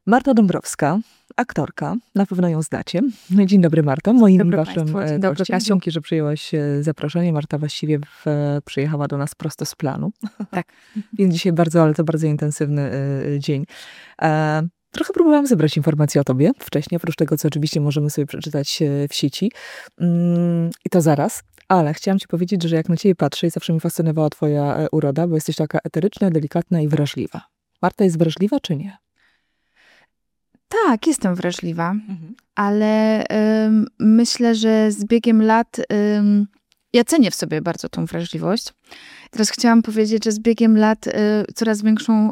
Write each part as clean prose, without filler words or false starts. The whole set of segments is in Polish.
Marta Dąbrowska, aktorka, na pewno ją znacie. Dzień dobry, Marto. Moim waszym gościem. Dzięki, że przyjęłaś zaproszenie. Marta właściwie przyjechała do nas prosto z planu. Tak. Więc dzisiaj ale to bardzo intensywny dzień. Trochę próbowałam zebrać informacje o tobie wcześniej, oprócz tego, co oczywiście możemy sobie przeczytać w sieci. I to zaraz. Ale chciałam ci powiedzieć, że jak na ciebie patrzę, i zawsze mi fascynowała twoja uroda, bo jesteś taka eteryczna, delikatna i wrażliwa. Marta jest wrażliwa, czy nie? Tak, jestem wrażliwa, ale myślę, że z biegiem lat ja cenię w sobie bardzo tą wrażliwość. Teraz chciałam powiedzieć, że z biegiem lat coraz większą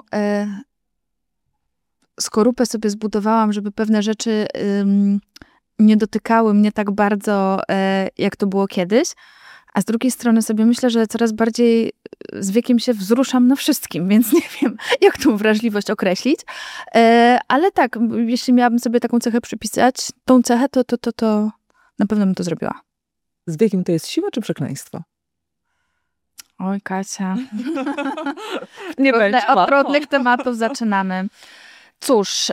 skorupę sobie zbudowałam, żeby pewne rzeczy nie dotykały mnie tak bardzo, jak to było kiedyś. A z drugiej strony sobie myślę, że coraz bardziej z wiekiem się wzruszam na wszystkim, więc nie wiem, jak tą wrażliwość określić. Ale tak, jeśli miałabym sobie taką cechę przypisać, tą cechę, to na pewno bym to zrobiła. Z wiekiem to jest siła czy przekleństwo? Oj, Kasia. Od trudnych tematów zaczynamy. Cóż...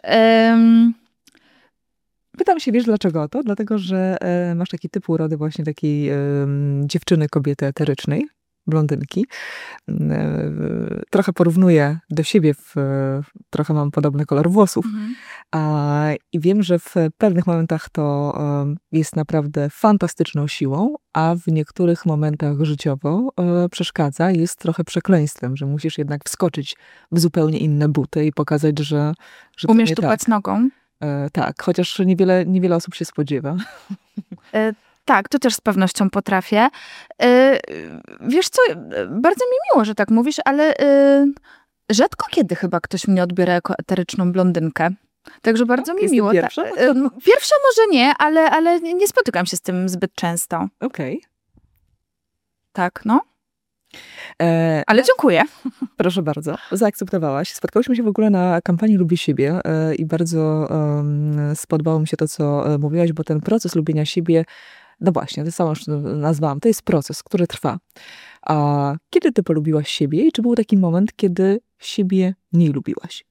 Pytam się, wiesz dlaczego to? Dlatego, że masz taki typ urody właśnie takiej dziewczyny, kobiety eterycznej, blondynki. Trochę porównuję do siebie, trochę mam podobny kolor włosów. I wiem, że w pewnych momentach to jest naprawdę fantastyczną siłą, a w niektórych momentach życiowo przeszkadza, jest trochę przekleństwem, że musisz jednak wskoczyć w zupełnie inne buty i pokazać, że umiesz tupać nogą? Tak, chociaż niewiele osób się spodziewa. Tak, to też z pewnością potrafię. Wiesz co, bardzo mi miło, że tak mówisz, ale rzadko kiedy chyba ktoś mnie odbiera jako eteryczną blondynkę. Także bardzo mi miło. Pierwsza? Pierwsza może nie, ale nie spotykam się z tym zbyt często. Okej. Tak, no. Ale dziękuję. Proszę bardzo, zaakceptowałaś. Spotkałyśmy się w ogóle na kampanii Lubię siebie i bardzo spodobało mi się to, co mówiłaś, bo ten proces lubienia siebie, no właśnie, to samo już nazwałam, to jest proces, który trwa. A kiedy ty polubiłaś siebie i czy był taki moment, kiedy siebie nie lubiłaś?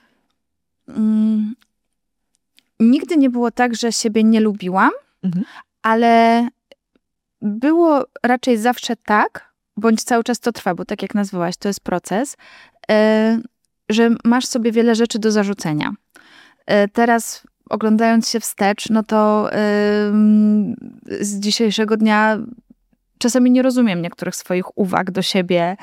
Nigdy nie było tak, że siebie nie lubiłam, ale było raczej zawsze tak, bądź cały czas to trwa, bo tak jak nazwałaś, to jest proces, że masz sobie wiele rzeczy do zarzucenia. Teraz oglądając się wstecz, no to z dzisiejszego dnia czasami nie rozumiem niektórych swoich uwag do siebie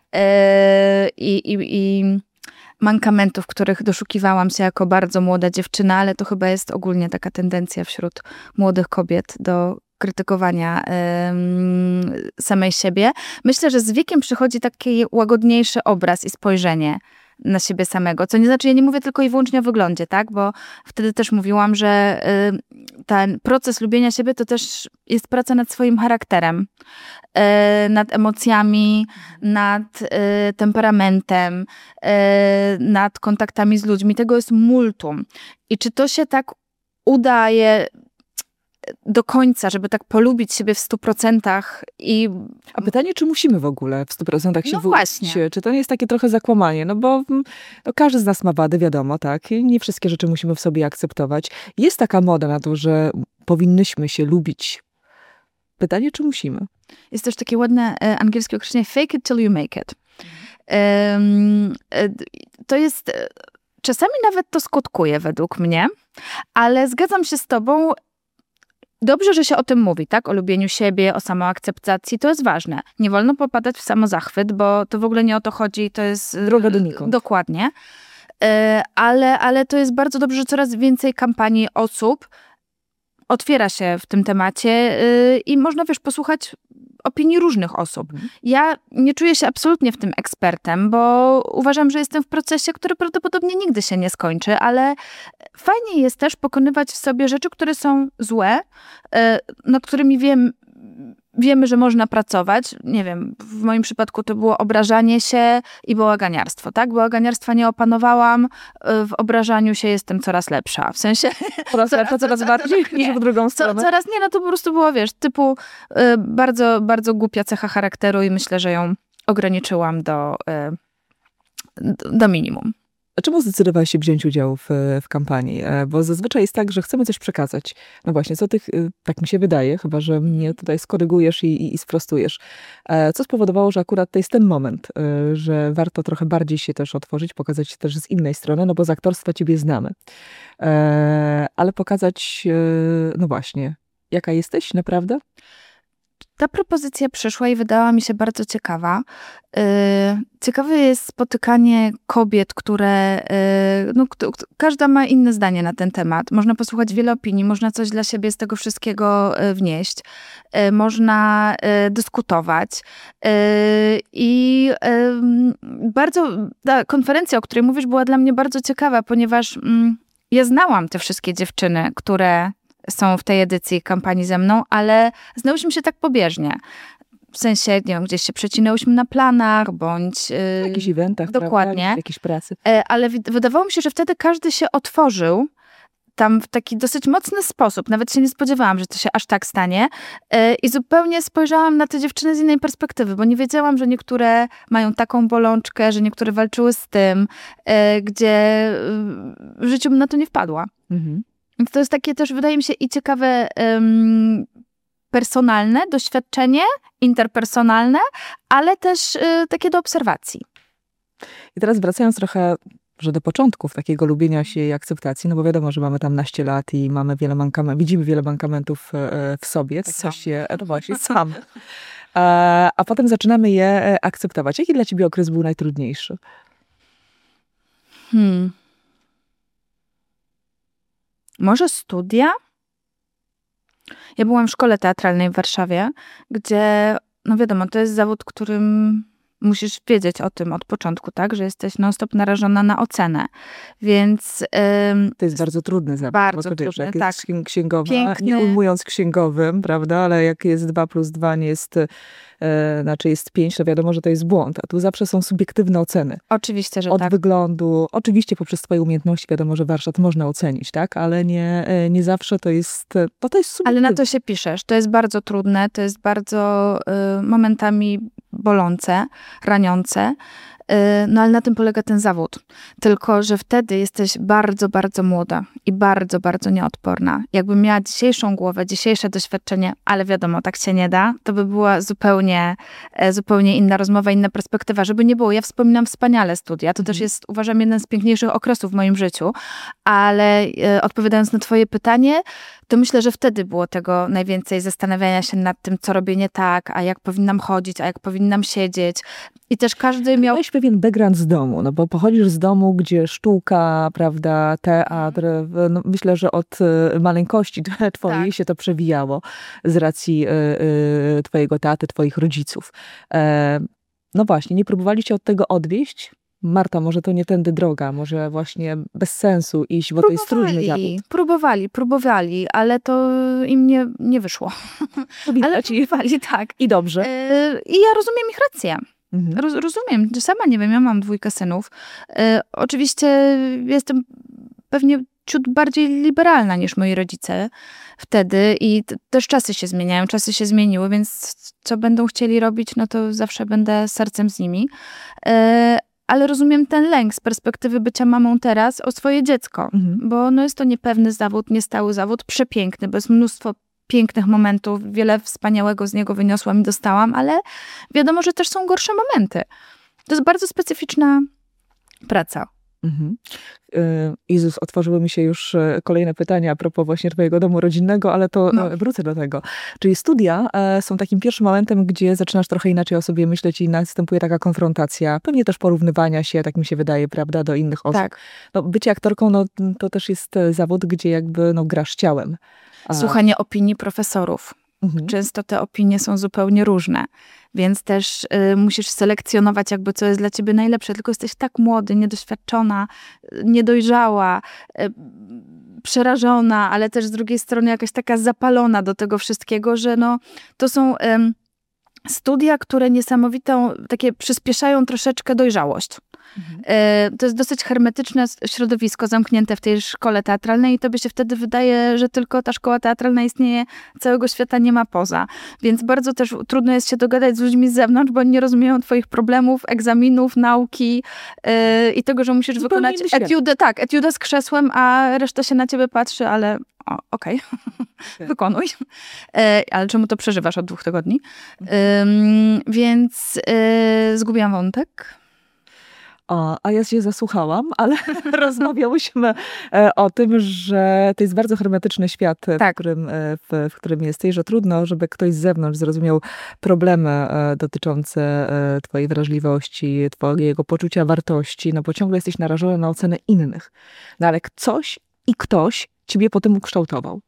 i mankamentów, których doszukiwałam się jako bardzo młoda dziewczyna, ale to chyba jest ogólnie taka tendencja wśród młodych kobiet do krytykowania samej siebie. Myślę, że z wiekiem przychodzi taki łagodniejszy obraz i spojrzenie na siebie samego. Co nie znaczy, ja nie mówię tylko i wyłącznie o wyglądzie, tak? Bo wtedy też mówiłam, że ten proces lubienia siebie to też jest praca nad swoim charakterem, nad emocjami, nad temperamentem, nad kontaktami z ludźmi. Tego jest multum. I czy to się tak udaje do końca, żeby tak polubić siebie w 100% i... A pytanie, czy musimy w ogóle w 100% się właśnie. Czy to nie jest takie trochę zakłamanie? No bo każdy z nas ma wady, wiadomo, tak? I nie wszystkie rzeczy musimy w sobie akceptować. Jest taka moda na to, że powinnyśmy się lubić. Pytanie, czy musimy? Jest też takie ładne angielskie określenie fake it till you make it. To jest... Czasami nawet to skutkuje według mnie, ale zgadzam się z tobą. Dobrze, że się o tym mówi, tak? O lubieniu siebie, o samoakceptacji. To jest ważne. Nie wolno popadać w samozachwyt, bo to w ogóle nie o to chodzi. To jest... droga donikąd. Dokładnie. Ale to jest bardzo dobrze, że coraz więcej kampanii osób otwiera się w tym temacie i można, posłuchać opinii różnych osób. Ja nie czuję się absolutnie w tym ekspertem, bo uważam, że jestem w procesie, który prawdopodobnie nigdy się nie skończy, ale fajnie jest też pokonywać w sobie rzeczy, które są złe, nad którymi wiemy, że można pracować. Nie wiem, w moim przypadku to było obrażanie się i bałaganiarstwo, tak? Bałaganiarstwa nie opanowałam, w obrażaniu się jestem coraz lepsza. W sensie... Coraz bardziej? Nie, w drugą stronę? Coraz nie, no to po prostu było, typu bardzo, bardzo głupia cecha charakteru i myślę, że ją ograniczyłam do minimum. A czemu zdecydowałaś się wziąć udział w kampanii? Bo zazwyczaj jest tak, że chcemy coś przekazać. No właśnie, tak mi się wydaje, chyba że mnie tutaj skorygujesz i sprostujesz. Co spowodowało, że akurat to jest ten moment, że warto trochę bardziej się też otworzyć, pokazać się też z innej strony, no bo z aktorstwa ciebie znamy. Ale pokazać, no właśnie, jaka jesteś naprawdę? Ta propozycja przyszła i wydała mi się bardzo ciekawa. Ciekawe jest spotykanie kobiet, które... każda ma inne zdanie na ten temat. Można posłuchać wiele opinii, można coś dla siebie z tego wszystkiego wnieść. Można dyskutować. I bardzo ta konferencja, o której mówisz, była dla mnie bardzo ciekawa, ponieważ ja znałam te wszystkie dziewczyny, które są w tej edycji kampanii ze mną, ale znałyśmy się tak pobieżnie. W sensie, nie wiem, gdzieś się przecinęłyśmy na planach, bądź... W jakichś eventach, dokładnie. Prawda? W jakiejś pracy. Ale wydawało mi się, że wtedy każdy się otworzył tam w taki dosyć mocny sposób. Nawet się nie spodziewałam, że to się aż tak stanie. I zupełnie spojrzałam na te dziewczyny z innej perspektywy, bo nie wiedziałam, że niektóre mają taką bolączkę, że niektóre walczyły z tym, gdzie w życiu bym na to nie wpadła. Mhm. Więc to jest takie też, wydaje mi się, i ciekawe personalne doświadczenie, interpersonalne, ale też takie do obserwacji. I teraz wracając trochę że do początków takiego lubienia się i akceptacji, no bo wiadomo, że mamy tam naście lat i mamy widzimy wiele mankamentów w sobie. Tak coś się, no właśnie, sam. A potem zaczynamy je akceptować. Jaki dla ciebie okres był najtrudniejszy? Może studia? Ja byłam w szkole teatralnej w Warszawie, gdzie, no wiadomo, to jest zawód, którym musisz wiedzieć o tym od początku, tak? Że jesteś non-stop narażona na ocenę. Więc... to jest bardzo trudny zawód. Bardzo trudny, jak tak. Jest księgowa, Piękny. Nie ujmując księgowym, prawda? Ale jak jest 2 + 2 nie jest... znaczy jest 5, to wiadomo, że to jest błąd. A tu zawsze są subiektywne oceny. Oczywiście, że od tak. Od wyglądu, oczywiście poprzez twoje umiejętności, wiadomo, że warsztat można ocenić, tak? Ale nie zawsze to jest subiektywne. Ale na to się piszesz. To jest bardzo trudne, to jest bardzo momentami bolące, raniące. No ale na tym polega ten zawód. Tylko, że wtedy jesteś bardzo, bardzo młoda i bardzo, bardzo nieodporna. Jakbym miała dzisiejszą głowę, dzisiejsze doświadczenie, ale wiadomo, tak się nie da, to by była zupełnie inna rozmowa, inna perspektywa. Żeby nie było, ja wspominam wspaniale studia. To też jest, uważam, jeden z piękniejszych okresów w moim życiu. Ale odpowiadając na twoje pytanie, to myślę, że wtedy było tego najwięcej zastanawiania się nad tym, co robię nie tak, a jak powinnam chodzić, a jak powinnam siedzieć. I też każdy miał... Miałeś pewien background z domu, no bo pochodzisz z domu, gdzie sztuka, prawda, teatr, no myślę, że od maleńkości twojej się to przewijało z racji twojego taty, twoich rodziców. No właśnie, nie próbowaliście od tego odwieść? Marta, może to nie tędy droga, może właśnie bez sensu iść, bo to jest trudny zawód. Próbowali, ale to im nie wyszło. Ale próbowali, tak. I dobrze. I ja rozumiem ich rację. Rozumiem, sama nie wiem, ja mam 2 synów. Oczywiście jestem pewnie ciut bardziej liberalna niż moi rodzice wtedy i też czasy się zmieniają, czasy się zmieniły, więc co będą chcieli robić, no to zawsze będę sercem z nimi. Ale rozumiem ten lęk z perspektywy bycia mamą teraz o swoje dziecko, bo no jest to niepewny zawód, niestały zawód, przepiękny, bo jest mnóstwo pięknych momentów, wiele wspaniałego z niego wyniosłam i dostałam, ale wiadomo, że też są gorsze momenty. To jest bardzo specyficzna praca. Jezus, otworzyły mi się już kolejne pytania a propos właśnie twojego domu rodzinnego, ale to wrócę do tego. Czyli studia są takim pierwszym momentem, gdzie zaczynasz trochę inaczej o sobie myśleć i następuje taka konfrontacja, pewnie też porównywania się, tak mi się wydaje, prawda, do innych osób. Tak. No, bycie aktorką, no, to też jest zawód, gdzie jakby grasz ciałem. Słuchanie opinii profesorów. Często te opinie są zupełnie różne, więc też musisz selekcjonować jakby, co jest dla ciebie najlepsze, tylko jesteś tak młody, niedoświadczona, niedojrzała, przerażona, ale też z drugiej strony jakaś taka zapalona do tego wszystkiego, że no, to są studia, które niesamowitą, takie przyspieszają troszeczkę dojrzałość. To jest dosyć hermetyczne środowisko, zamknięte w tej szkole teatralnej i tobie się wtedy wydaje, że tylko ta szkoła teatralna istnieje, całego świata nie ma poza. Więc bardzo też trudno jest się dogadać z ludźmi z zewnątrz, bo oni nie rozumieją twoich problemów, egzaminów, nauki i tego, że musisz wykonać etiudę z krzesłem, a reszta się na ciebie patrzy, ale okej. Wykonuj. Ale czemu to przeżywasz od 2 tygodni? Więc zgubiłam wątek. A ja się zasłuchałam, ale rozmawiałyśmy o tym, że to jest bardzo hermetyczny świat, w którym jesteś, że trudno, żeby ktoś z zewnątrz zrozumiał problemy dotyczące twojej wrażliwości, twojego poczucia wartości, no bo ciągle jesteś narażony na ocenę innych. No ale coś i ktoś ciebie potem ukształtował.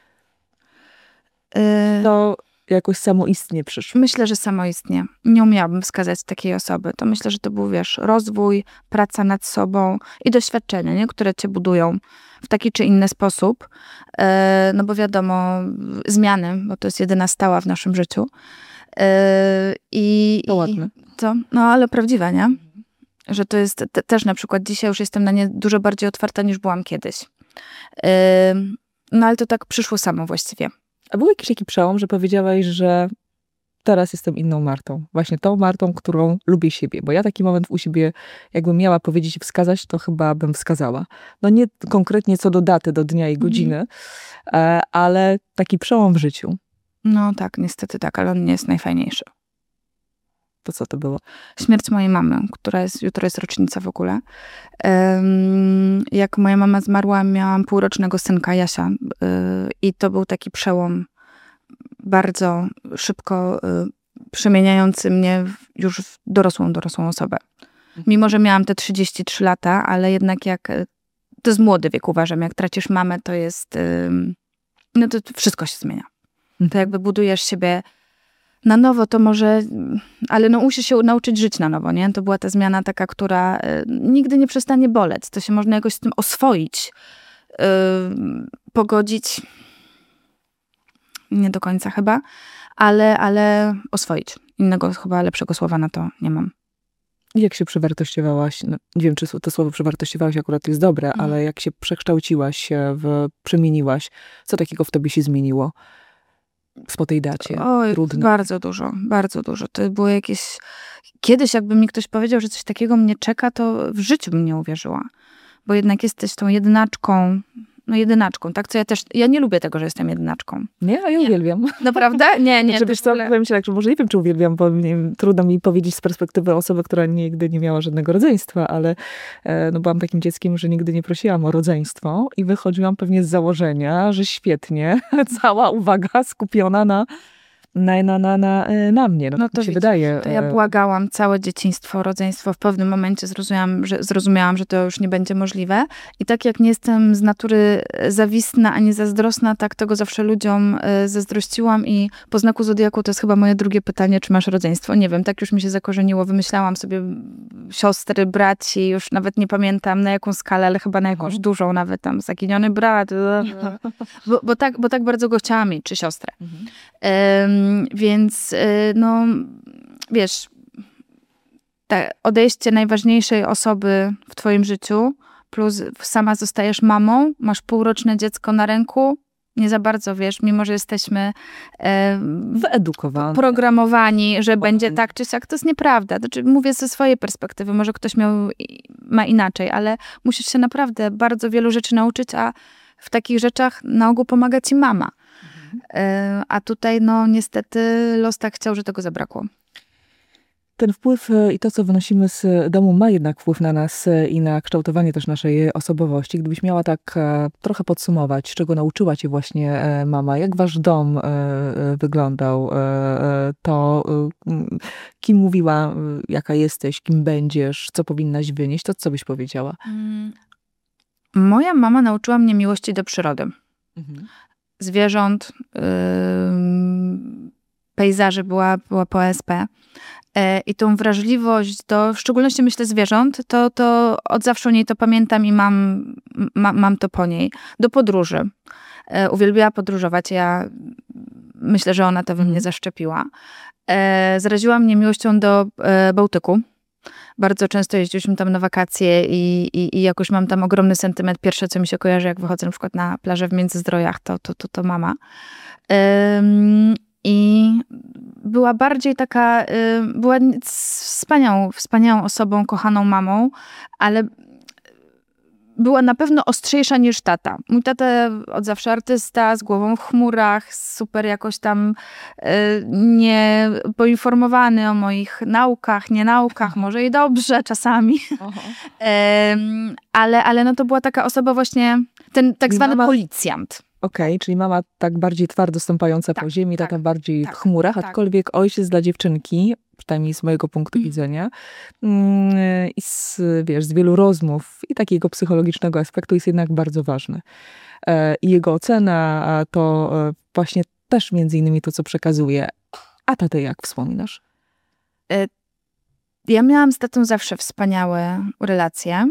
To jakoś samoistnie przyszło. Myślę, że samoistnie. Nie umiałabym wskazać takiej osoby. To myślę, że to był, rozwój, praca nad sobą i doświadczenia, nie? Które cię budują w taki czy inny sposób. No bo wiadomo, zmiany, bo to jest jedyna stała w naszym życiu. To ładne. No ale prawdziwe, nie? Że to jest też na przykład dzisiaj już jestem na nie dużo bardziej otwarta niż byłam kiedyś. No ale to tak przyszło samo właściwie. A był jakiś taki przełom, że powiedziałaś, że teraz jestem inną Martą. Właśnie tą Martą, którą lubię siebie. Bo ja taki moment u siebie, jakbym miała powiedzieć i wskazać, to chyba bym wskazała. No nie konkretnie co do daty, do dnia i godziny, ale taki przełom w życiu. No tak, niestety tak, ale on nie jest najfajniejszy. To co to było? Śmierć mojej mamy, jutro jest rocznica w ogóle. Jak moja mama zmarła, miałam półrocznego synka, Jasia. I to był taki przełom bardzo szybko przemieniający mnie już w dorosłą osobę. Mimo, że miałam te 33 lata, ale jednak to jest młody wiek, uważam. Jak tracisz mamę, to jest... No to wszystko się zmienia. To jakby budujesz siebie na nowo, to może, ale no musisz się nauczyć żyć na nowo, nie? To była ta zmiana taka, która nigdy nie przestanie boleć. To się można jakoś z tym oswoić, pogodzić. Nie do końca chyba, ale oswoić. Innego chyba lepszego słowa na to nie mam. Jak się przewartościowałaś? No, nie wiem, czy to słowo przewartościowałaś akurat jest dobre, ale jak się przekształciłaś, przemieniłaś, co takiego w tobie się zmieniło? Po tej dacie. Oj, bardzo dużo, bardzo dużo. To było jakieś... Kiedyś jakby mi ktoś powiedział, że coś takiego mnie czeka, to w życiu bym nie uwierzyła. Bo jednak jesteś tą jedynaczką, tak? Co ja nie lubię tego, że jestem jedynaczką. Nie? A ja uwielbiam. Naprawdę? Nie. Znaczy, wiesz co, powiem ci tak, że może nie wiem, czy uwielbiam, bo trudno mi powiedzieć z perspektywy osoby, która nigdy nie miała żadnego rodzeństwa, ale no, byłam takim dzieckiem, że nigdy nie prosiłam o rodzeństwo i wychodziłam pewnie z założenia, że świetnie, cała uwaga skupiona na mnie. No to się wydaje. To ja błagałam całe dzieciństwo, rodzeństwo. W pewnym momencie zrozumiałam, że to już nie będzie możliwe. I tak jak nie jestem z natury zawistna ani zazdrosna, tak tego zawsze ludziom zazdrościłam i po znaku zodiaku to jest chyba moje drugie pytanie, czy masz rodzeństwo. Nie wiem, tak już mi się zakorzeniło. Wymyślałam sobie siostry, braci, już nawet nie pamiętam na jaką skalę, ale chyba na jakąś dużą nawet tam, zaginiony brat. Bo tak bardzo go chciałam mieć, czy siostrę. Więc no wiesz, odejście najważniejszej osoby w twoim życiu, plus sama zostajesz mamą, masz półroczne dziecko na ręku, nie za bardzo wiesz, mimo że jesteśmy wyedukowani, programowani, że będzie tak czy siak, to jest nieprawda. Znaczy, mówię ze swojej perspektywy, może ktoś ma inaczej, ale musisz się naprawdę bardzo wielu rzeczy nauczyć, a w takich rzeczach na ogół pomaga ci mama. A tutaj, no niestety, los tak chciał, że tego zabrakło. Ten wpływ i to, co wynosimy z domu, ma jednak wpływ na nas i na kształtowanie też naszej osobowości. Gdybyś miała tak trochę podsumować, czego nauczyła cię właśnie mama, jak wasz dom wyglądał, to kim mówiła, jaka jesteś, kim będziesz, co powinnaś wynieść, to co byś powiedziała? Moja mama nauczyła mnie miłości do przyrody. Zwierząt, pejzaży, była po OSP. I tą wrażliwość do, w szczególności myślę zwierząt, to od zawsze o niej to pamiętam i mam to po niej. Do podróży. Uwielbiała podróżować. Ja myślę, że ona to we mnie zaszczepiła. Zaraziła mnie miłością do Bałtyku. Bardzo często jeździłyśmy tam na wakacje i jakoś mam tam ogromny sentyment. Pierwsze, co mi się kojarzy, jak wychodzę na przykład na plażę w Międzyzdrojach, to mama. I była bardziej taka, była wspaniałą osobą, kochaną mamą, ale była na pewno ostrzejsza niż tata. Mój tata od zawsze artysta, z głową w chmurach, super jakoś tam nie poinformowany o moich naukach, nienaukach, może i dobrze czasami. Ale no to była taka osoba właśnie, ten tak zwany policjant. Okej, czyli mama tak bardziej twardo stąpająca po ziemi, taka bardziej w chmurach, aczkolwiek ojciec dla dziewczynki, przynajmniej z mojego punktu widzenia, i z wielu rozmów i takiego psychologicznego aspektu jest jednak bardzo ważny. I jego ocena to właśnie też między innymi to, co przekazuje. A tatę jak wspominasz? Ja miałam z tatą zawsze wspaniałe relacje.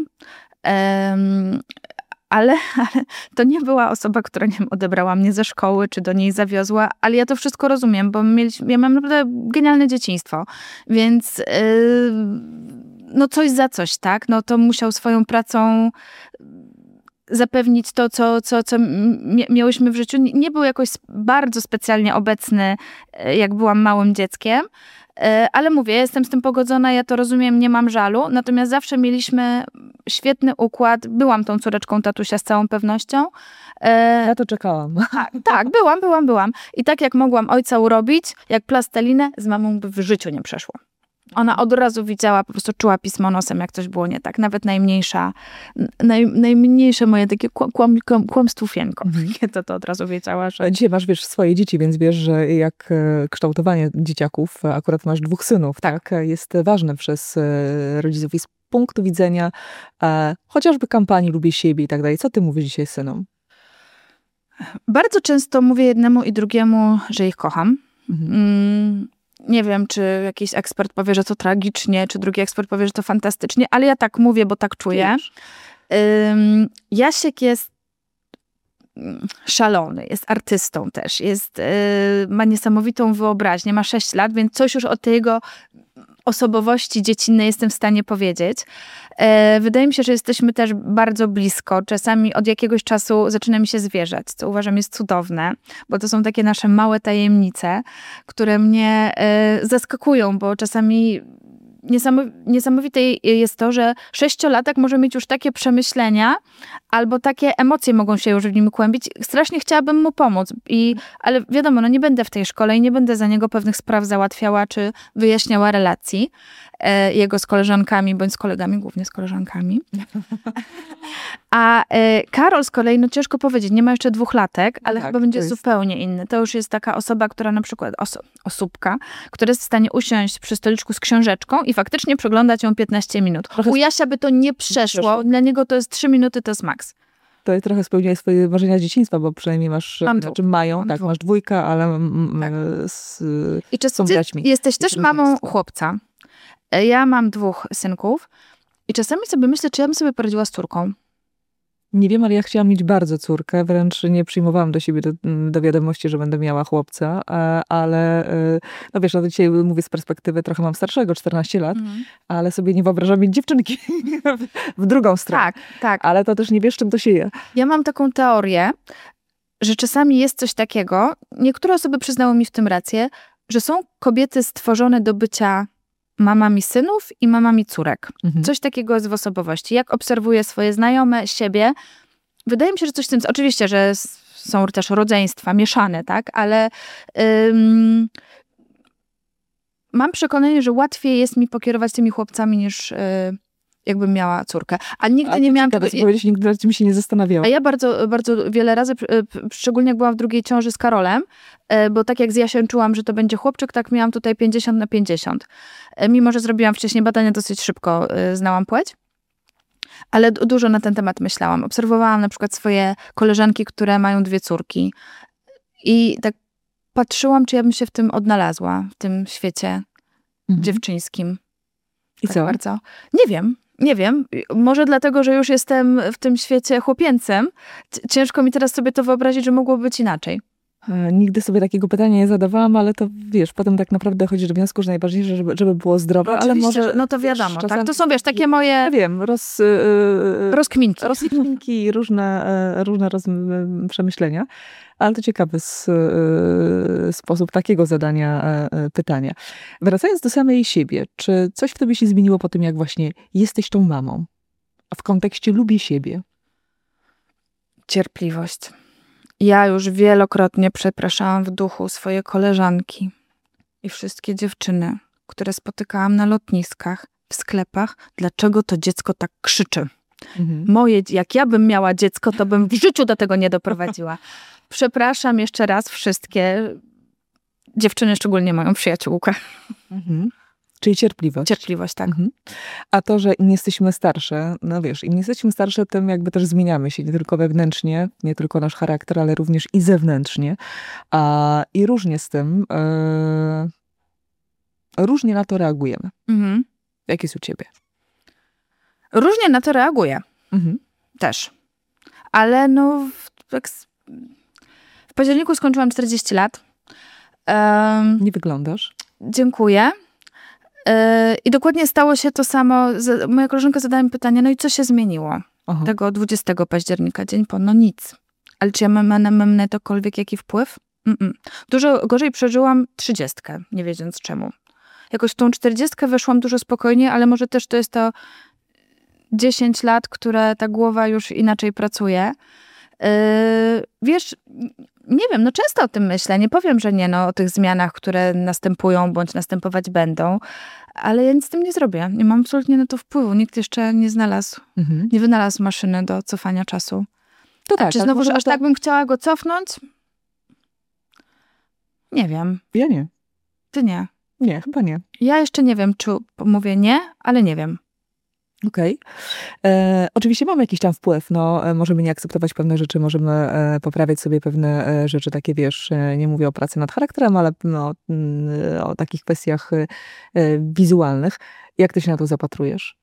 Ale to nie była osoba, która nie wiem, odebrała mnie ze szkoły, czy do niej zawiozła, ale ja to wszystko rozumiem, bo ja mam naprawdę genialne dzieciństwo, więc no coś za coś, tak? No to musiał swoją pracą zapewnić to, co miałyśmy w życiu. Nie był jakoś bardzo specjalnie obecny, jak byłam małym dzieckiem, ale mówię, jestem z tym pogodzona, ja to rozumiem, nie mam żalu, natomiast zawsze mieliśmy świetny układ. Byłam tą córeczką tatusia z całą pewnością. Ja to czekałam. Tak, byłam. I tak jak mogłam ojca urobić, jak plastelinę, z mamą by w życiu nie przeszło. Ona od razu widziała, po prostu czuła pismo nosem, jak coś było nie tak. Nawet najmniejsze moje takie kłamstwówienko. To od razu wiedziała, że... Dzisiaj masz, swoje dzieci, więc wiesz, że jak kształtowanie dzieciaków, akurat masz 2 synów, tak, jest ważne przez rodziców i z punktu widzenia chociażby kampanii Lubię siebie i tak dalej. Co ty mówisz dzisiaj synom? Bardzo często mówię jednemu i drugiemu, że ich kocham. Nie wiem, czy jakiś ekspert powie, że to tragicznie, czy drugi ekspert powie, że to fantastycznie, ale ja tak mówię, bo tak czuję. Jasiek jest szalony, jest artystą też, ma niesamowitą wyobraźnię, ma 6 lat, więc coś już o tej jego osobowości dziecinnej jestem w stanie powiedzieć. Wydaje mi się, że jesteśmy też bardzo blisko. Czasami od jakiegoś czasu zaczyna mi się zwierzać, co uważam jest cudowne, bo to są takie nasze małe tajemnice, które mnie zaskakują, bo czasami niesamowite jest to, że 6-latek może mieć już takie przemyślenia, albo takie emocje mogą się już w nim kłębić. Strasznie chciałabym mu pomóc, ale wiadomo, no nie będę w tej szkole i nie będę za niego pewnych spraw załatwiała, czy wyjaśniała relacji jego z koleżankami, bądź z kolegami, głównie z koleżankami. A Karol z kolei, no ciężko powiedzieć, nie ma jeszcze 2 latek, ale chyba będzie zupełnie inny. To już jest taka osoba, która na przykład, osóbka, która jest w stanie usiąść przy stoliczku z książeczką i faktycznie przeglądać ją 15 minut. U Jasia by to nie przeszło. Dla niego to jest 3 minuty, to jest maks. To jest trochę spełnienie swoje marzenia z dzieciństwa, bo przynajmniej masz, mają, masz 2, ale I czy są braćmi. Jesteś też mamą chłopca. Ja mam 2 synków i czasami sobie myślę, czy ja bym sobie poradziła z córką. Nie wiem, ale ja chciałam mieć bardzo córkę, wręcz nie przyjmowałam do siebie do wiadomości, że będę miała chłopca, ale no wiesz, no dzisiaj mówię z perspektywy, trochę mam starszego, 14 lat, ale sobie nie wyobrażam mieć dziewczynki w drugą stronę. Tak. Ale to też nie wiesz, czym to się je. Ja mam taką teorię, że czasami jest coś takiego, niektóre osoby przyznały mi w tym rację, że są kobiety stworzone do bycia mamami synów i mamami córek. Coś takiego jest w osobowości. Jak obserwuję swoje znajome, siebie, wydaje mi się, że coś w tym... Oczywiście, że są też rodzeństwa mieszane, tak? Ale mam przekonanie, że łatwiej jest mi pokierować tymi chłopcami niż jakbym miała córkę. A nigdy nie miałam... Nigdy nad tym się nie zastanawiałam. A ja bardzo, bardzo wiele razy, szczególnie jak byłam w drugiej ciąży z Karolem, bo tak jak z Jasiem czułam, że to będzie chłopczyk, tak miałam tutaj 50/50. Mimo że zrobiłam wcześniej badania, dosyć szybko znałam płeć, ale dużo na ten temat myślałam. Obserwowałam na przykład swoje koleżanki, które mają 2 córki i tak patrzyłam, czy ja bym się w tym odnalazła, w tym świecie dziewczyńskim. I tak co? Bardzo. Nie wiem. Może dlatego, że już jestem w tym świecie chłopięcym. Ciężko mi teraz sobie to wyobrazić, że mogło być inaczej. Nigdy sobie takiego pytania nie zadawałam, ale to wiesz, potem tak naprawdę chodzi do wniosku, że najważniejsze, żeby było zdrowe, No, ale może... no to wiadomo, wiesz, tak? To są, wiesz, takie moje... Ja wiem, rozkminki. Rozkminki i różne przemyślenia, ale to ciekawy sposób takiego zadania pytania. Wracając do samej siebie, czy coś w tobie się zmieniło po tym, jak właśnie jesteś tą mamą? A w kontekście lubię siebie. Cierpliwość. Ja już wielokrotnie przepraszałam w duchu swoje koleżanki i wszystkie dziewczyny, które spotykałam na lotniskach, w sklepach, dlaczego to dziecko tak krzyczy. Jak ja bym miała dziecko, to bym w życiu do tego nie doprowadziła. Przepraszam jeszcze raz wszystkie dziewczyny, szczególnie moją przyjaciółkę. Czyli cierpliwość. Cierpliwość, tak. A to, że im jesteśmy starsze, no wiesz, im jesteśmy starsze, tym jakby też zmieniamy się, nie tylko wewnętrznie, nie tylko nasz charakter, ale również i zewnętrznie. I różnie z tym, różnie na to reagujemy. Jak jest u ciebie? Różnie na to reaguję. Też. Ale no, w październiku skończyłam 40 lat. Nie wyglądasz. Dziękuję. I dokładnie stało się to samo. Moja koleżanka zadała mi pytanie, no i co się zmieniło? Tego 20 października, dzień po, no nic. Ale czy ja mam na tokolwiek jaki wpływ? Dużo gorzej przeżyłam 30, nie wiedząc czemu. Jakoś w tą 40 weszłam dużo spokojniej, ale może też to jest to 10 lat, które ta głowa już inaczej pracuje. Wiesz, nie wiem, no często o tym myślę. Nie powiem, że nie, no o tych zmianach, które następują bądź następować będą, ale ja nic z tym nie zrobię. Nie mam absolutnie na to wpływu. Nikt jeszcze nie znalazł, nie wynalazł maszyny do cofania czasu. To tak. Czy znowu, że aż tak bym chciała go cofnąć? Nie wiem. Ja nie. Ty nie. Nie, chyba nie. Ja jeszcze nie wiem, czy mówię nie, ale nie wiem. Okej. Oczywiście mamy jakiś tam wpływ. No, możemy nie akceptować pewne rzeczy, możemy poprawiać sobie pewne rzeczy, takie wiesz, nie mówię o pracy nad charakterem, ale no, o takich kwestiach wizualnych. Jak ty się na to zapatrujesz?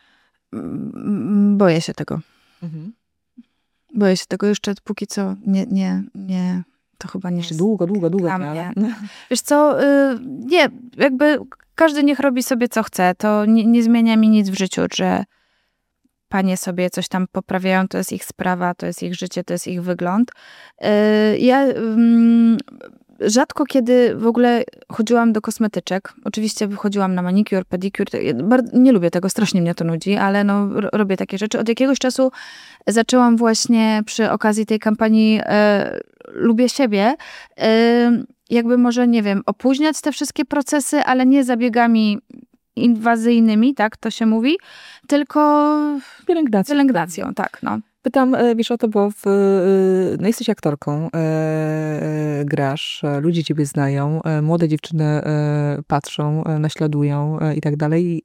Boję się tego. Boję się tego jeszcze póki co nie. To chyba nie jeszcze jest długo. dla mnie. Wiesz co, nie, jakby każdy niech robi sobie co chce. To nie zmienia mi nic w życiu, że panie sobie coś tam poprawiają, to jest ich sprawa, to jest ich życie, to jest ich wygląd. Ja rzadko kiedy w ogóle chodziłam do kosmetyczek. Oczywiście chodziłam na manicure, pedicure. Nie lubię tego, strasznie mnie to nudzi, ale no, robię takie rzeczy. Od jakiegoś czasu zaczęłam właśnie przy okazji tej kampanii Lubię siebie, jakby może, nie wiem, opóźniać te wszystkie procesy, ale nie zabiegami inwazyjnymi, tak to się mówi, tylko pielęgnacją, tak, no. Pytam, wiesz o to, bo no jesteś aktorką, grasz, ludzie ciebie znają, młode dziewczyny patrzą, naśladują i tak dalej.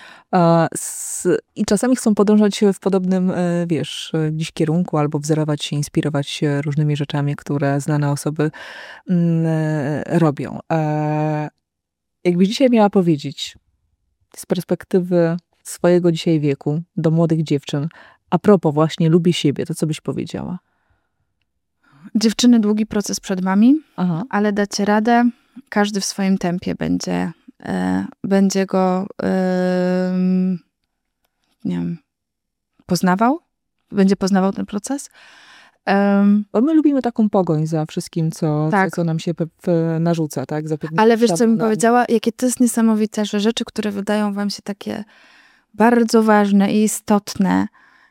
I czasami chcą podążać w podobnym, wiesz, gdzieś kierunku albo wzorować się, inspirować się różnymi rzeczami, które znane osoby robią. Jakbyś dzisiaj miała powiedzieć z perspektywy swojego dzisiaj wieku do młodych dziewczyn, a propos właśnie lubię siebie, to co byś powiedziała? Dziewczyny, długi proces przed wami, ale dacie radę. Każdy w swoim tempie będzie go nie wiem, będzie poznawał ten proces. Bo my lubimy taką pogoń za wszystkim, co nam się narzuca, tak? Ale wiesz, co mi powiedziała? Jakie to jest niesamowite, że rzeczy, które wydają wam się takie bardzo ważne i istotne,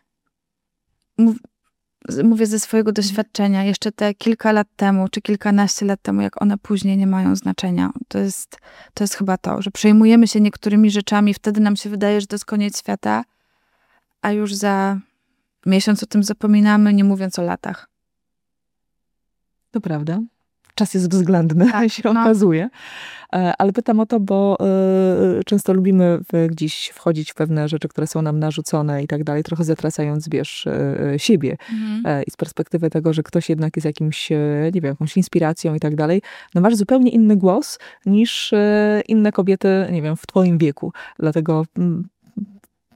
mówię ze swojego doświadczenia, jeszcze te kilka lat temu, czy kilkanaście lat temu, jak one później nie mają znaczenia. To jest chyba to, że przejmujemy się niektórymi rzeczami, wtedy nam się wydaje, że to jest koniec świata, a już za miesiąc o tym zapominamy, nie mówiąc o latach. To prawda. Czas jest względny, się okazuje. Ale pytam o to, bo często lubimy gdzieś wchodzić w pewne rzeczy, które są nam narzucone i tak dalej, trochę zatracając, wiesz, siebie. I z perspektywy tego, że ktoś jednak jest jakimś, nie wiem, jakąś inspiracją i tak dalej, no masz zupełnie inny głos niż inne kobiety, nie wiem, w twoim wieku. Dlatego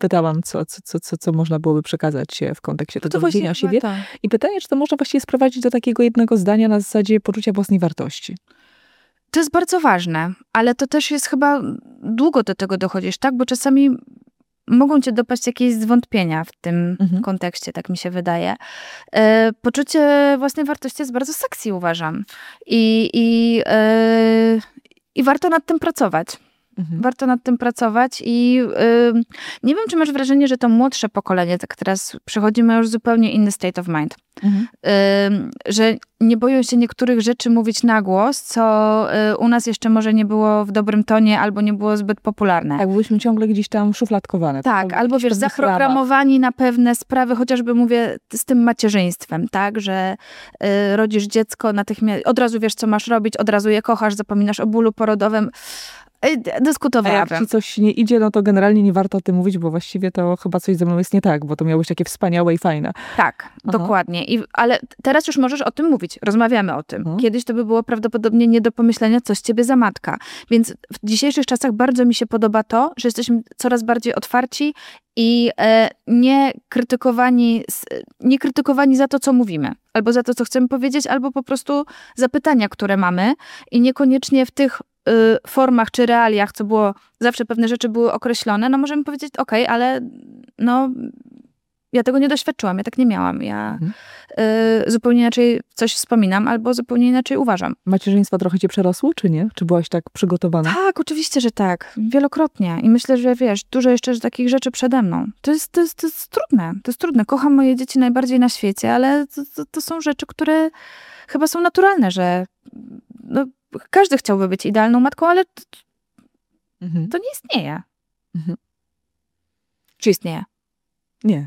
pytałam, co można byłoby przekazać w kontekście tego rozumienia siebie. Tak. I pytanie, czy to można właściwie sprowadzić do takiego jednego zdania na zasadzie poczucia własnej wartości. To jest bardzo ważne, ale to też jest chyba, długo do tego dochodzisz, tak? Bo czasami mogą cię dopaść jakieś zwątpienia w tym kontekście, tak mi się wydaje. Poczucie własnej wartości jest bardzo sexy, uważam. I warto nad tym pracować. Warto nad tym pracować i nie wiem, czy masz wrażenie, że to młodsze pokolenie, tak teraz przechodzimy już zupełnie inny state of mind. Że nie boją się niektórych rzeczy mówić na głos, co u nas jeszcze może nie było w dobrym tonie albo nie było zbyt popularne. Tak, byliśmy ciągle gdzieś tam szufladkowane. Tak, albo wiesz, zaprogramowani na pewne sprawy, chociażby mówię z tym macierzyństwem, tak, że rodzisz dziecko natychmiast, od razu wiesz, co masz robić, od razu je kochasz, zapominasz o bólu porodowym. Dyskutowałabym. A jak ci coś nie idzie, no to generalnie nie warto o tym mówić, bo właściwie to chyba coś ze mną jest nie tak, bo to miało być takie wspaniałe i fajne. Tak, dokładnie. Ale teraz już możesz o tym mówić. Rozmawiamy o tym. Kiedyś to by było prawdopodobnie nie do pomyślenia, co z ciebie za matka. Więc w dzisiejszych czasach bardzo mi się podoba to, że jesteśmy coraz bardziej otwarci i nie krytykowani za to, co mówimy. Albo za to, co chcemy powiedzieć, albo po prostu za pytania, które mamy i niekoniecznie w tych formach czy realiach, co było, zawsze pewne rzeczy były określone, no możemy powiedzieć, okej, ale no ja tego nie doświadczyłam, ja tak nie miałam. Ja zupełnie inaczej coś wspominam, albo zupełnie inaczej uważam. Macierzyństwo trochę cię przerosło, czy nie? Czy byłaś tak przygotowana? Tak, oczywiście, że tak. Wielokrotnie. I myślę, że wiesz, dużo jeszcze takich rzeczy przede mną. To jest trudne. To jest trudne. Kocham moje dzieci najbardziej na świecie, ale to są rzeczy, które chyba są naturalne, że no, każdy chciałby być idealną matką, ale to nie istnieje. Czy istnieje? Nie.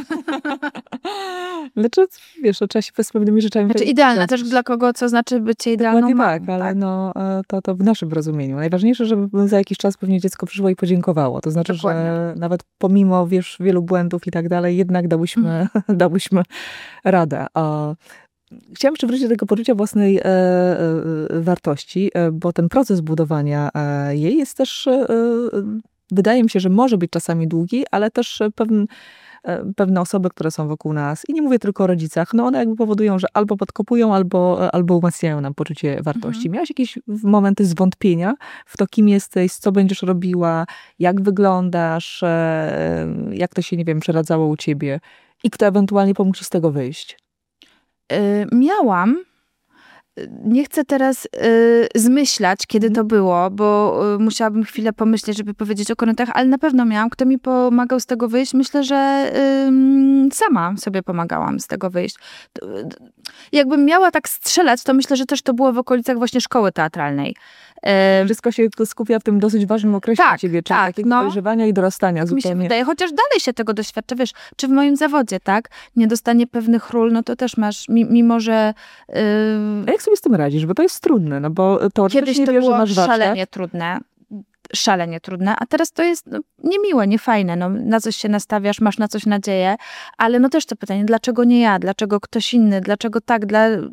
Znaczy, wiesz, trzeba się z pewnymi rzeczami... Znaczy idealna też dla kogo, co znaczy bycie idealną matką. Tak, ale no, to w naszym rozumieniu. Najważniejsze, żeby za jakiś czas pewnie dziecko przyszło i podziękowało. To znaczy, Dokładnie. że nawet pomimo, wiesz, wielu błędów i tak dalej, jednak dałyśmy radę. Chciałam jeszcze wrócić do tego poczucia własnej wartości, bo ten proces budowania jej jest też, wydaje mi się, że może być czasami długi, ale też pewne osoby, które są wokół nas, i nie mówię tylko o rodzicach, no one jakby powodują, że albo podkopują, albo umacniają nam poczucie wartości. Miałaś jakieś momenty zwątpienia w to, kim jesteś, co będziesz robiła, jak wyglądasz, jak to się, nie wiem, przeradzało u ciebie i kto ewentualnie pomógł ci z tego wyjść? Miałam. Nie chcę teraz zmyślać, kiedy to było, bo musiałabym chwilę pomyśleć, żeby powiedzieć o korynach, ale na pewno miałam. Kto mi pomagał z tego wyjść? Myślę, że sama sobie pomagałam z tego wyjść. Jakbym miała tak strzelać, to myślę, że też to było w okolicach właśnie szkoły teatralnej. Wszystko się skupia w tym dosyć ważnym okresie tak, ciebie, czyli tak, takiego dojrzewania i dorastania zupełnie. Mi się wydaje, chociaż dalej się tego doświadcza, wiesz, czy w moim zawodzie, tak, niedostanie pewnych ról, no to też masz, mimo że... A jak sobie z tym radzisz? Bo to jest trudne, no bo to kiedyś to wiesz, było że masz warsztat. szalenie trudne, a teraz to jest niemiłe, niefajne, no, na coś się nastawiasz, masz na coś nadzieję, ale no też to pytanie, dlaczego nie ja, dlaczego ktoś inny, dlaczego tak,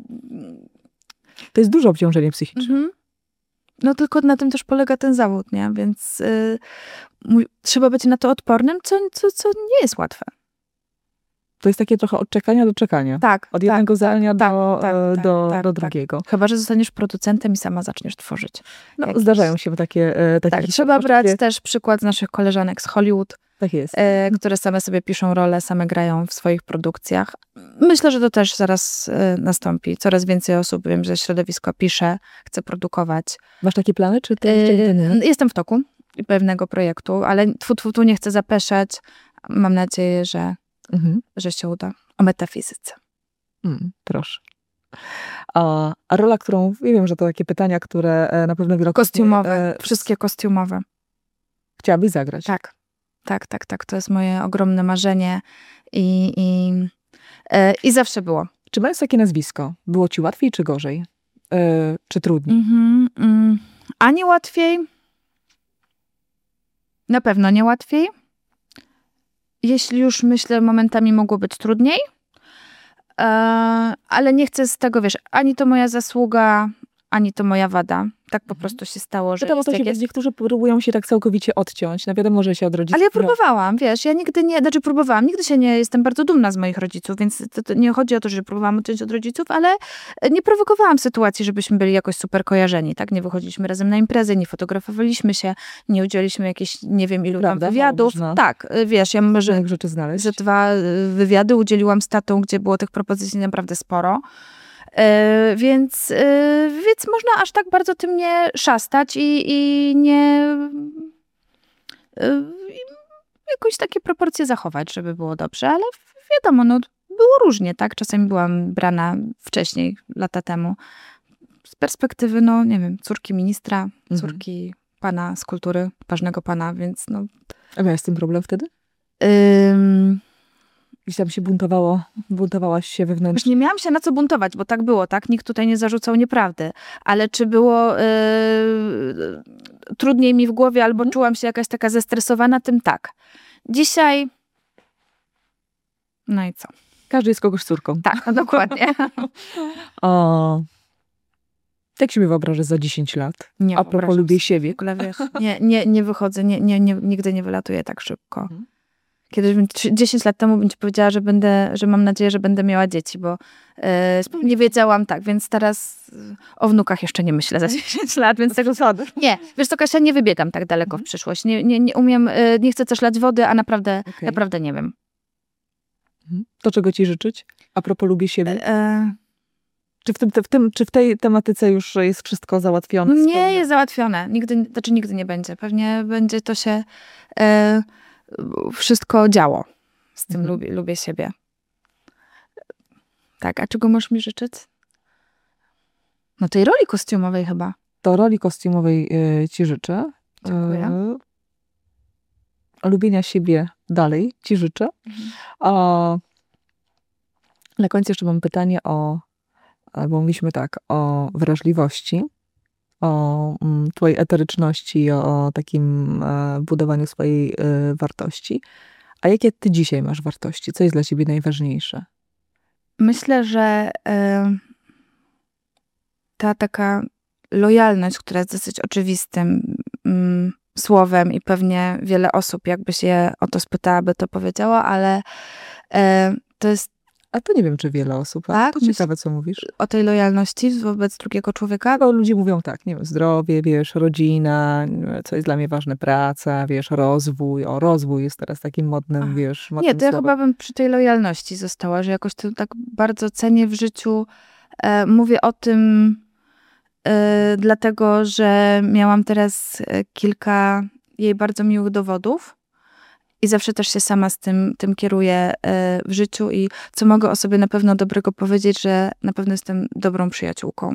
To jest duże obciążenie psychiczne. No tylko na tym też polega ten zawód, nie? Więc trzeba być na to odpornym, co nie jest łatwe. To jest takie trochę od czekania do czekania. Tak. Od jednego zdania do tak. drugiego. Chyba że zostaniesz producentem i sama zaczniesz tworzyć. No, zdarzają się takie tak, trzeba brać też przykład z naszych koleżanek z Hollywood. Tak jest. Które same sobie piszą role, same grają w swoich produkcjach. Myślę, że to też zaraz nastąpi. Coraz więcej osób, wiem, że środowisko pisze, chce produkować. Masz takie plany, czy ty jeszcze nie? Jestem w toku pewnego projektu, ale tu nie chcę zapeszać. Mam nadzieję, że się uda. O metafizyce. Proszę. A rola, którą, ja wiem, że to takie pytania, które na pewno wielokrotnie... Kostiumowe, wszystkie kostiumowe. Chciałabyś zagrać? Tak. To jest moje ogromne marzenie i zawsze było. Czy mając takie nazwisko, było ci łatwiej czy gorzej? Czy trudniej? Ani łatwiej. Na pewno nie łatwiej. Jeśli już myślę, momentami mogło być trudniej. Ale nie chcę z tego, wiesz, ani to moja zasługa, ani to moja wada. Tak po prostu się stało, że Pytam o to, jest, niektórzy próbują się tak całkowicie odciąć. No wiadomo, że się od rodziców... Ale ja próbowałam, wiesz, ja nigdy nie, nigdy się nie, jestem bardzo dumna z moich rodziców, więc to nie chodzi o to, że próbowałam odciąć od rodziców, ale nie prowokowałam sytuacji, żebyśmy byli jakoś super kojarzeni, tak? Nie wychodziliśmy razem na imprezy, nie fotografowaliśmy się, nie udzieliliśmy jakichś, nie wiem, ilu tam wywiadów. Tak, wiesz, ja może rzeczy znaleźć. Że 2 wywiady udzieliłam z tatą, gdzie było tych propozycji naprawdę sporo. Więc można aż tak bardzo tym nie szastać i nie jakoś takie proporcje zachować, żeby było dobrze, ale wiadomo, no było różnie, tak? Czasami byłam brana wcześniej, lata temu. Z perspektywy, no nie wiem, córki ministra, córki pana z kultury, ważnego pana, więc no... A miałaś z tym problem wtedy? Gdzieś tam się buntowałaś się wewnętrznie? Nie miałam się na co buntować, bo tak było, tak? Nikt tutaj nie zarzucał nieprawdy. Ale czy było trudniej mi w głowie, albo czułam się jakaś taka zestresowana, tym tak. Dzisiaj... No i co? Każdy jest kogoś córką. Tak, no dokładnie. Jak się mi wyobrażasz za 10 lat? Nie a propos lubię siebie. W ogóle, wiesz, nie wychodzę, nigdy nie wylatuję tak szybko. Kiedyś 10 lat temu bym ci powiedziała, że mam nadzieję, że będę miała dzieci, bo nie wiedziałam tak, więc teraz o wnukach jeszcze nie myślę za 10 lat, więc tego sądu. Nie, wiesz co, Kasia, nie wybiegam tak daleko w przyszłość. Nie umiem, nie chcę też lać wody, a naprawdę nie wiem. To czego ci życzyć? A propos lubię siebie? Czy w tej tematyce już jest wszystko załatwione? Nie jest załatwione. Nigdy nie będzie. Pewnie będzie to się wszystko działo. Z tym lubię siebie. Tak, a czego możesz mi życzyć? No tej roli kostiumowej chyba. To roli kostiumowej ci życzę. Dziękuję. Lubienia siebie dalej ci życzę. A na końcu jeszcze mam pytanie bo mówiliśmy tak, o wrażliwości, o twojej eteryczności, o takim budowaniu swojej wartości. A jakie ty dzisiaj masz wartości? Co jest dla ciebie najważniejsze? Myślę, że ta taka lojalność, która jest dosyć oczywistym słowem i pewnie wiele osób, jakby się o to spytała, by to powiedziała, ale to jest... A to nie wiem, czy wiele osób. Tak? To ciekawe, co mówisz. O tej lojalności wobec drugiego człowieka? Bo ludzie mówią tak, nie wiem, zdrowie, wiesz, rodzina, co jest dla mnie ważne, praca, wiesz, rozwój. Rozwój jest teraz takim modnym, wiesz, modnym Nie, to ja słowem. chyba bym przy tej lojalności została, że jakoś to tak bardzo cenię w życiu. Mówię o tym dlatego, że miałam teraz kilka jej bardzo miłych dowodów. I zawsze też się sama z tym kieruję w życiu i co mogę o sobie na pewno dobrego powiedzieć, że na pewno jestem dobrą przyjaciółką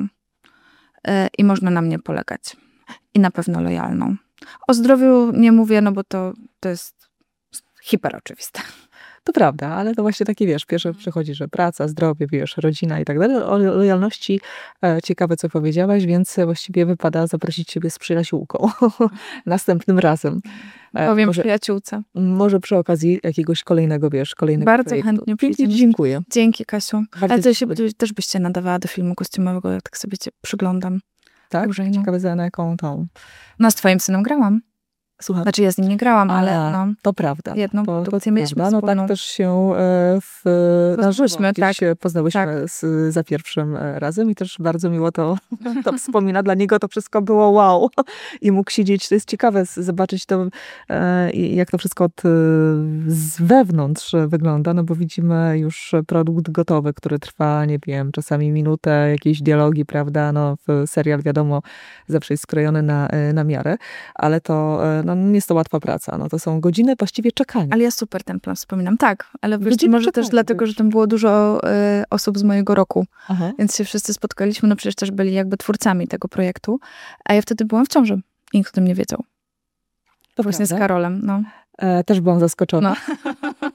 i można na mnie polegać. I na pewno lojalną. O zdrowiu nie mówię, no bo to jest hiper oczywiste. To prawda, ale to właśnie takie, wiesz, pierwsze przychodzi, że praca, zdrowie, wiesz, rodzina i tak dalej. O lojalności ciekawe, co powiedziałaś, więc właściwie wypada zaprosić ciebie z przyjaciółką następnym razem. Powiem przyjaciółce. Może przy okazji jakiegoś kolejnego Bardzo projektu. chętnie Pięknie dziękuję. Dzięki, Kasiu. Ale to się też byś się nadawała do filmu kostiumowego, jak tak sobie cię przyglądam. Tak? Dłużej, Ciekawe, za jaką tą... No z twoim synem grałam. Słucham. Znaczy ja z nim nie grałam, ale no, to prawda. Jedną produkcję mieliśmy No tak też się na żywo się poznałyśmy za pierwszym razem i też bardzo miło to wspomina. Dla niego to wszystko było wow. I mógł siedzieć, to jest ciekawe zobaczyć to, jak to wszystko z wewnątrz wygląda, no bo widzimy już produkt gotowy, który trwa, nie wiem, czasami minutę, jakieś dialogi, prawda, no serial wiadomo, zawsze jest skrojony na miarę, ale to no, nie jest to łatwa praca. No, to są godziny właściwie czekania. Ale ja super ten plan wspominam. Tak, ale wiesz, może też dlatego, że tam było dużo osób z mojego roku. Aha. Więc się wszyscy spotkaliśmy. No przecież też byli jakby twórcami tego projektu. A ja wtedy byłam w ciąży. I nikt o tym nie wiedział. To właśnie z Karolem. No. Też byłam zaskoczona. No.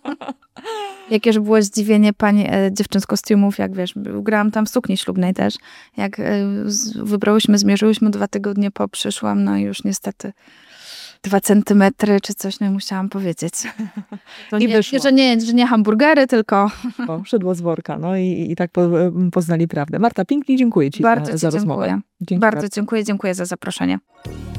Jakież było zdziwienie pań, dziewczyn z kostiumów, jak wiesz, grałam tam w sukni ślubnej też. Jak wybrałyśmy, zmierzyłyśmy 2 tygodnie po, przyszłam, no i już niestety 2 centymetry czy coś, no i musiałam powiedzieć. To I nie, wyszło. że nie hamburgery, tylko... Szydło z worka, no i tak poznali prawdę. Marta, pięknie dziękuję Ci Bardzo za Ci rozmowę. dziękuję. Dzięki Bardzo dziękuję za zaproszenie.